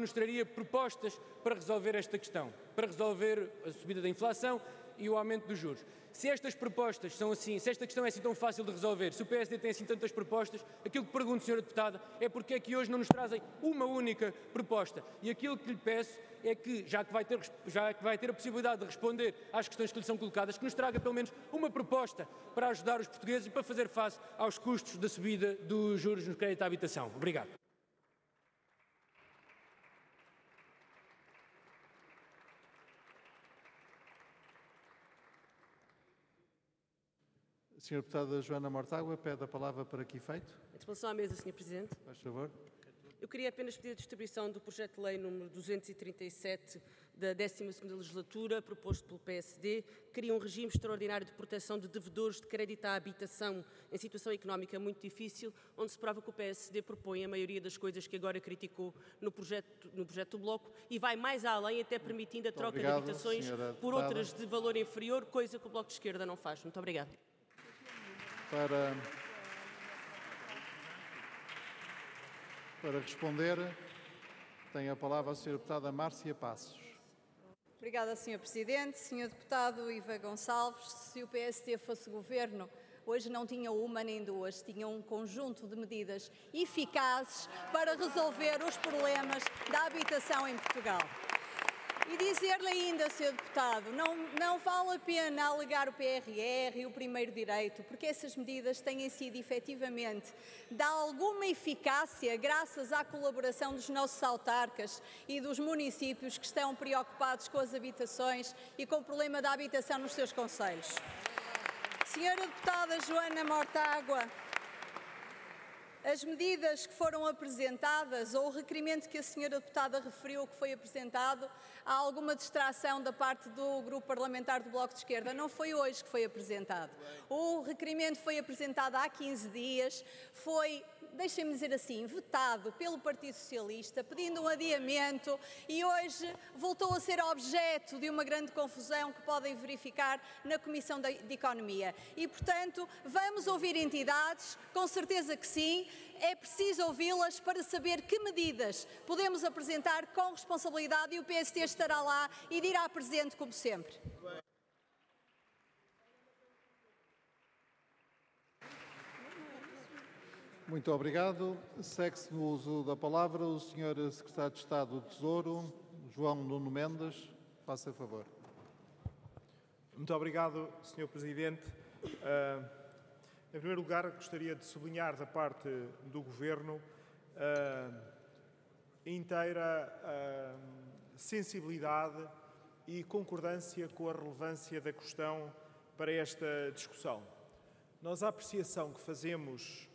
nos traria propostas para resolver esta questão, para resolver a subida da inflação e o aumento dos juros. Se estas propostas são assim, se esta questão é assim tão fácil de resolver, se o PSD tem assim tantas propostas, aquilo que pergunto, Sra. Deputada, é porque é que hoje não nos trazem uma única proposta. E aquilo que lhe peço é que, já que vai ter a possibilidade de responder às questões que lhe são colocadas, que nos traga pelo menos uma proposta para ajudar os portugueses e para fazer face aos custos da subida dos juros no crédito à habitação. Obrigado. Sra. Deputada Joana Mortágua pede a palavra para que efeito? A disposição à mesa, Sr. Presidente. Faz favor. Eu queria apenas pedir a distribuição do projeto de lei número 237 da 12ª legislatura, proposto pelo PSD, que cria um regime extraordinário de proteção de devedores de crédito à habitação em situação económica muito difícil, onde se prova que o PSD propõe a maioria das coisas que agora criticou no projeto do Bloco e vai mais além, até permitindo a troca de habitações por outras de valor inferior, coisa que o Bloco de Esquerda não faz. Muito obrigada. Para responder, tem a palavra a Sra. Deputada Márcia Passos. Obrigada, Sr. Presidente. Sr. Deputado Iva Gonçalves, se o PSD fosse governo, hoje não tinha uma nem duas, tinha um conjunto de medidas eficazes para resolver os problemas da habitação em Portugal. E dizer-lhe ainda, Sr. Deputado, não vale a pena alegar o PRR e o primeiro direito, porque essas medidas têm sido efetivamente de alguma eficácia graças à colaboração dos nossos autarcas e dos municípios que estão preocupados com as habitações e com o problema da habitação nos seus concelhos. Senhora Deputada Joana Mortágua, as medidas que foram apresentadas, ou o requerimento que a senhora deputada referiu que foi apresentado, há alguma distração da parte do Grupo Parlamentar do Bloco de Esquerda. Não foi hoje que foi apresentado. O requerimento foi apresentado há 15 dias, foi, deixem-me dizer assim, vetado pelo Partido Socialista, pedindo um adiamento e hoje voltou a ser objeto de uma grande confusão que podem verificar na Comissão de Economia. E, portanto, vamos ouvir entidades, com certeza que sim, é preciso ouvi-las para saber que medidas podemos apresentar com responsabilidade e o PSD estará lá e dirá presente como sempre. Muito obrigado. Segue-se no uso da palavra o Sr. Secretário de Estado do Tesouro, João Nuno Mendes. Faça favor. Muito obrigado, Sr. Presidente. Em primeiro lugar, gostaria de sublinhar da parte do Governo inteira sensibilidade e concordância com a relevância da questão para esta discussão. Nós, a apreciação que fazemos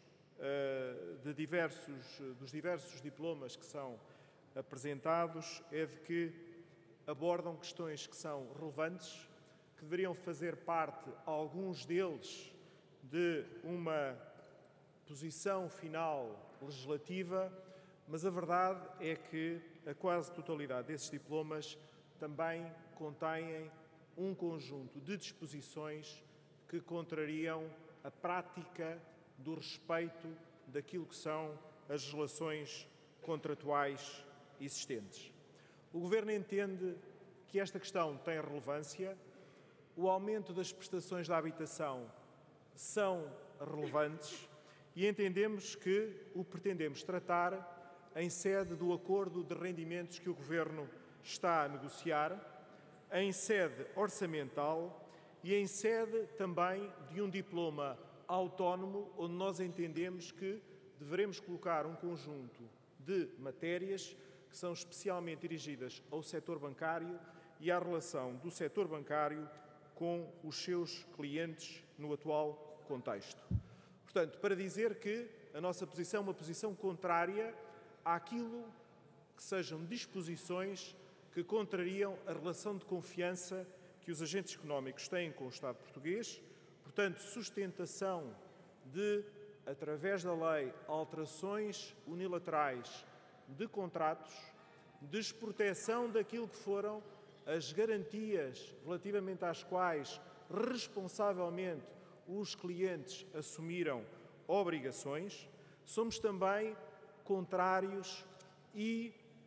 dos diversos diplomas que são apresentados é de que abordam questões que são relevantes, que deveriam fazer parte, alguns deles, de uma posição final legislativa, mas a verdade é que a quase totalidade desses diplomas também contêm um conjunto de disposições que contrariam a prática do respeito daquilo que são as relações contratuais existentes. O Governo entende que esta questão tem relevância, o aumento das prestações da habitação são relevantes e entendemos que o pretendemos tratar em sede do acordo de rendimentos que o Governo está a negociar, em sede orçamental e em sede também de um diploma autónomo, onde nós entendemos que devemos colocar um conjunto de matérias que são especialmente dirigidas ao setor bancário e à relação do setor bancário com os seus clientes no atual contexto. Portanto, para dizer que a nossa posição é uma posição contrária àquilo que sejam disposições que contrariam a relação de confiança que os agentes económicos têm com o Estado português, portanto, sustentação de, através da lei, alterações unilaterais de contratos, desproteção daquilo que foram as garantias relativamente às quais, responsavelmente, os clientes assumiram obrigações. Somos também contrários e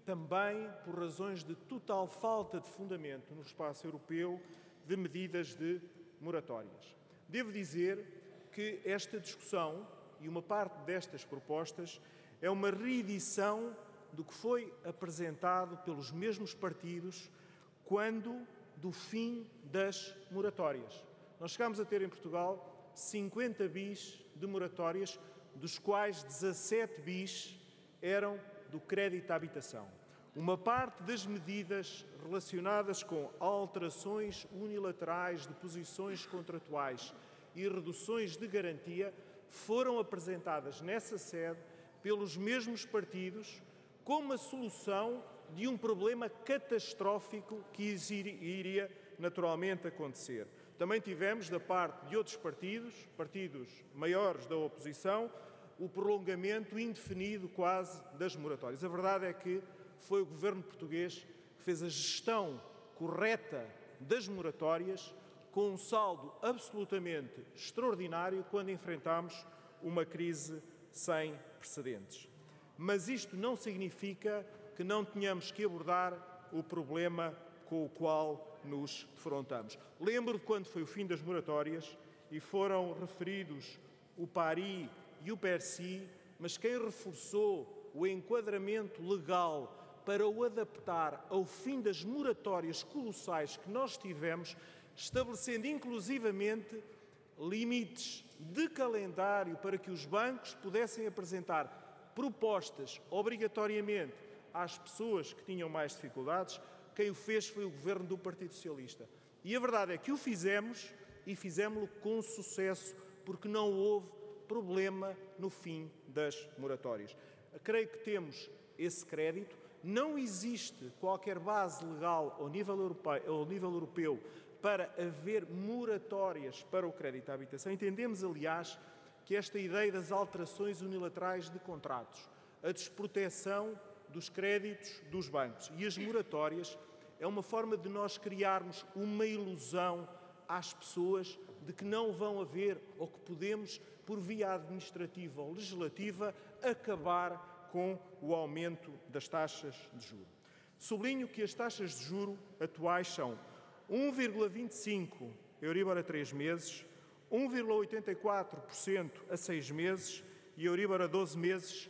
também por razões de total falta de fundamento no espaço europeu de medidas de moratórias. Devo dizer que esta discussão e uma parte destas propostas é uma reedição do que foi apresentado pelos mesmos partidos quando do fim das moratórias. Nós chegámos a ter em Portugal 50 bis de moratórias, dos quais 17 bis eram do crédito à habitação. Uma parte das medidas relacionadas com alterações unilaterais de posições contratuais e reduções de garantia foram apresentadas nessa sede pelos mesmos partidos como a solução de um problema catastrófico que iria naturalmente acontecer. Também tivemos, da parte de outros partidos maiores da oposição, o prolongamento indefinido quase das moratórias. A verdade é que foi o governo português que fez a gestão correta das moratórias, com um saldo absolutamente extraordinário quando enfrentámos uma crise sem precedentes. Mas isto não significa que não tenhamos que abordar o problema com o qual nos defrontamos. Lembro de quando foi o fim das moratórias e foram referidos o PARI e o PERSI, mas quem reforçou o enquadramento legal para o adaptar ao fim das moratórias colossais que nós tivemos, estabelecendo inclusivamente limites de calendário para que os bancos pudessem apresentar propostas obrigatoriamente às pessoas que tinham mais dificuldades. Quem o fez foi o governo do Partido Socialista. E a verdade é que o fizemos e fizemos-lo com sucesso, porque não houve problema no fim das moratórias. Creio que temos esse crédito. Não existe qualquer base legal ao nível europeu para haver moratórias para o crédito à habitação. Entendemos, aliás, que esta ideia das alterações unilaterais de contratos, a desproteção dos créditos dos bancos e as moratórias é uma forma de nós criarmos uma ilusão às pessoas de que não vão haver ou que podemos, por via administrativa ou legislativa, acabar com o aumento das taxas de juros. Sublinho que as taxas de juros atuais são 1,25% Euribor a 3 meses, 1,84% a 6 meses e Euribor a 12 meses,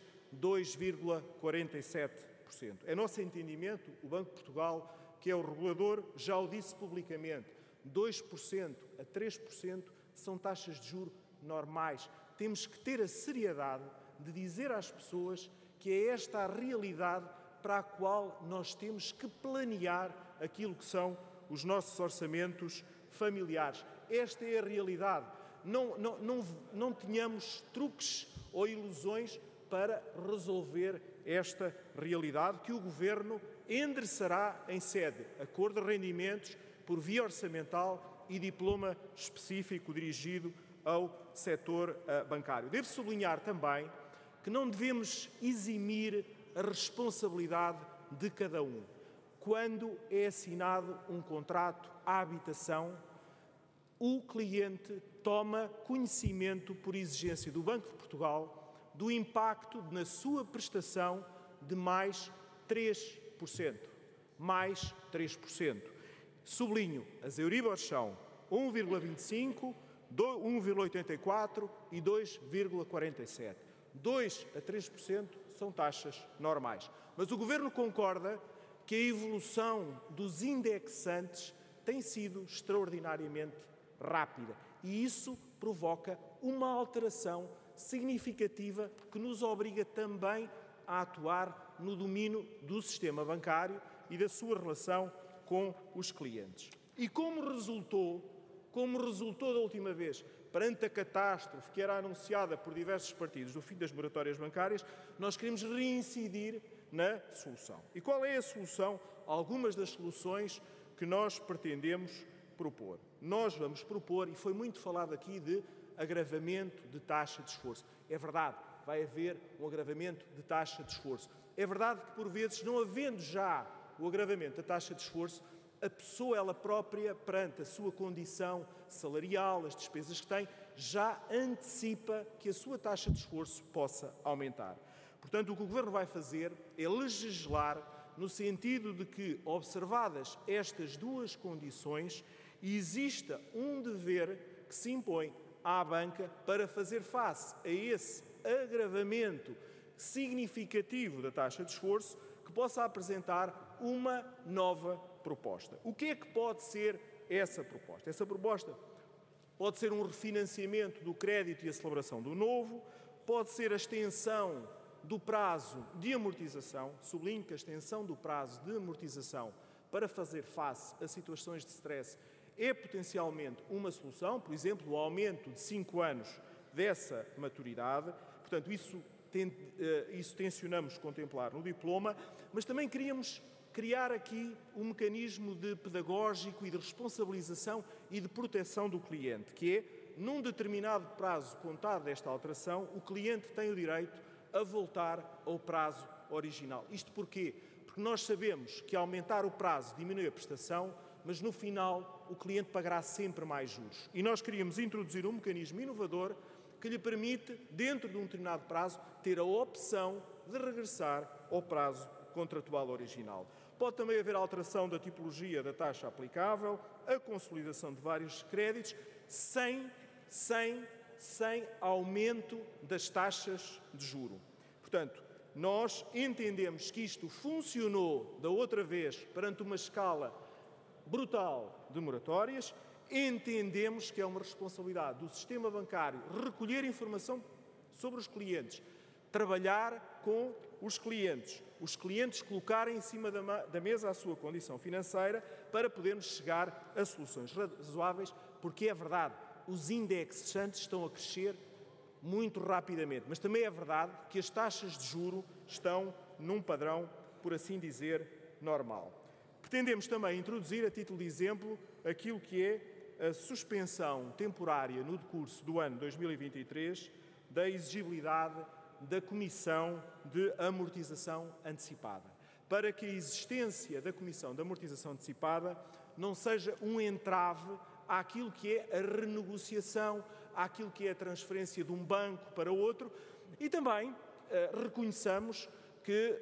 2,47%. É nosso entendimento, o Banco de Portugal, que é o regulador, já o disse publicamente, 2% a 3% são taxas de juros normais. Temos que ter a seriedade de dizer às pessoas que é esta a realidade para a qual nós temos que planear aquilo que são os nossos orçamentos familiares. Esta é a realidade. Não tenhamos truques ou ilusões para resolver esta realidade que o Governo endereçará em sede de acordo de rendimentos por via orçamental e diploma específico dirigido ao setor bancário. Devo sublinhar também que não devemos eximir a responsabilidade de cada um. Quando é assinado um contrato à habitação, o cliente toma conhecimento, por exigência do Banco de Portugal, do impacto na sua prestação de mais 3%. Mais 3%. Sublinho, as Euribors são 1,25%, 1,84% e 2,47%. 2% a 3% são taxas normais. Mas o Governo concorda que a evolução dos indexantes tem sido extraordinariamente rápida e isso provoca uma alteração significativa que nos obriga também a atuar no domínio do sistema bancário e da sua relação com os clientes. E como resultou da última vez, perante a catástrofe que era anunciada por diversos partidos do fim das moratórias bancárias, nós queremos reincidir na solução. E qual é a solução? Algumas das soluções que nós pretendemos propor. Nós vamos propor, e foi muito falado aqui, de agravamento de taxa de esforço. É verdade, vai haver um agravamento de taxa de esforço. É verdade que, por vezes, não havendo já o agravamento da taxa de esforço, a pessoa, ela própria, perante a sua condição salarial, as despesas que tem, já antecipa que a sua taxa de esforço possa aumentar. Portanto, o que o Governo vai fazer é legislar no sentido de que, observadas estas duas condições, exista um dever que se impõe à banca para fazer face a esse agravamento significativo da taxa de esforço, que possa apresentar uma nova proposta. O que é que pode ser essa proposta? Essa proposta pode ser um refinanciamento do crédito e a celebração do novo, pode ser a extensão do prazo de amortização, sublinho que a extensão do prazo de amortização para fazer face a situações de stress é potencialmente uma solução, por exemplo, o aumento de 5 anos dessa maturidade. Portanto, isso tencionamos contemplar no diploma, mas também queríamos criar aqui um mecanismo de pedagógico e de responsabilização e de proteção do cliente, que é, num determinado prazo contado desta alteração, o cliente tem o direito a voltar ao prazo original. Isto porquê? Porque nós sabemos que aumentar o prazo diminui a prestação, mas no final o cliente pagará sempre mais juros. E nós queríamos introduzir um mecanismo inovador que lhe permite, dentro de um determinado prazo, ter a opção de regressar ao prazo contratual original. Pode também haver alteração da tipologia da taxa aplicável, a consolidação de vários créditos, sem aumento das taxas de juro. Portanto, nós entendemos que isto funcionou da outra vez perante uma escala brutal de moratórias, entendemos que é uma responsabilidade do sistema bancário recolher informação sobre os clientes, trabalhar com os clientes colocarem em cima da mesa a sua condição financeira para podermos chegar a soluções razoáveis, porque é verdade, os indexantes estão a crescer muito rapidamente, mas também é verdade que as taxas de juro estão num padrão, por assim dizer, normal. Pretendemos também introduzir, a título de exemplo, aquilo que é a suspensão temporária no decurso do ano 2023 da exigibilidade da Comissão de Amortização Antecipada, para que a existência da Comissão de Amortização Antecipada não seja um entrave àquilo que é a renegociação, àquilo que é a transferência de um banco para outro, e também reconheçamos que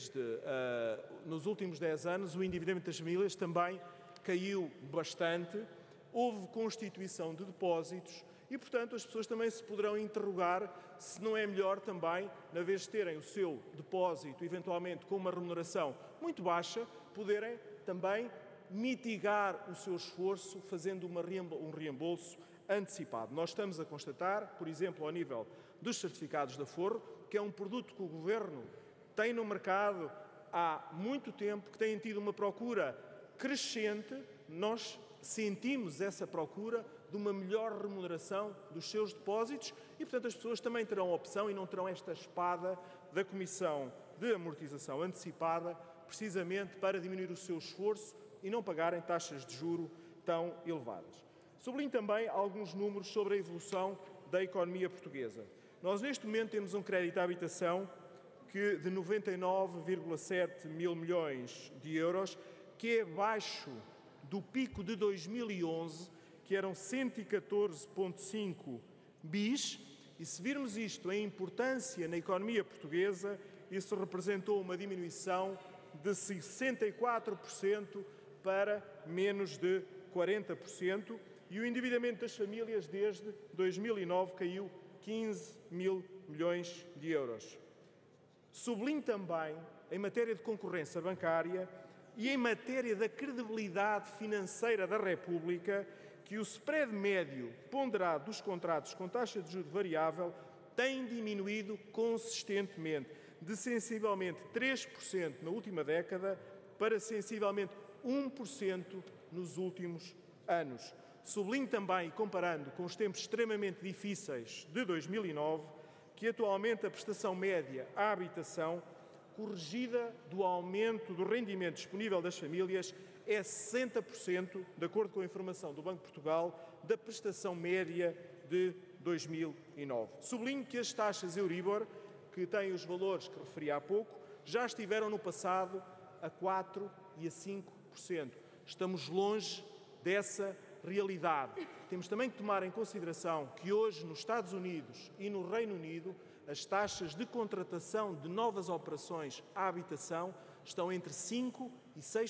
nos últimos 10 anos o endividamento das famílias também caiu bastante, houve constituição de depósitos e, portanto, as pessoas também se poderão interrogar se não é melhor também, na vez de terem o seu depósito, eventualmente com uma remuneração muito baixa, poderem também mitigar o seu esforço fazendo um reembolso antecipado. Nós estamos a constatar, por exemplo, ao nível dos certificados de aforro, que é um produto que o Governo tem no mercado há muito tempo, que tem tido uma procura crescente. Nós sentimos essa procura de uma melhor remuneração dos seus depósitos e, portanto, as pessoas também terão a opção e não terão esta espada da Comissão de Amortização Antecipada, precisamente para diminuir o seu esforço e não pagarem taxas de juro tão elevadas. Sublinho também alguns números sobre a evolução da economia portuguesa. Nós, neste momento, temos um crédito à habitação de 99,7 mil milhões de euros, que é abaixo do pico de 2011, que eram 114,5 bis, e se virmos isto em importância na economia portuguesa, isso representou uma diminuição de 64% para menos de 40%, e o endividamento das famílias desde 2009 caiu 15 mil milhões de euros. Sublinho também, em matéria de concorrência bancária e em matéria da credibilidade financeira da República, que o spread médio ponderado dos contratos com taxa de juros variável tem diminuído consistentemente, de sensivelmente 3% na última década para sensivelmente 1% nos últimos anos. Sublinho também, comparando com os tempos extremamente difíceis de 2009, que atualmente a prestação média à habitação, corrigida do aumento do rendimento disponível das famílias, é 60%, de acordo com a informação do Banco de Portugal, da prestação média de 2009. Sublinho que as taxas Euribor, que têm os valores que referi há pouco, já estiveram no passado a 4% e a 5%. Estamos longe dessa realidade. Temos também que tomar em consideração que hoje nos Estados Unidos e no Reino Unido as taxas de contratação de novas operações à habitação estão entre 5% e 6%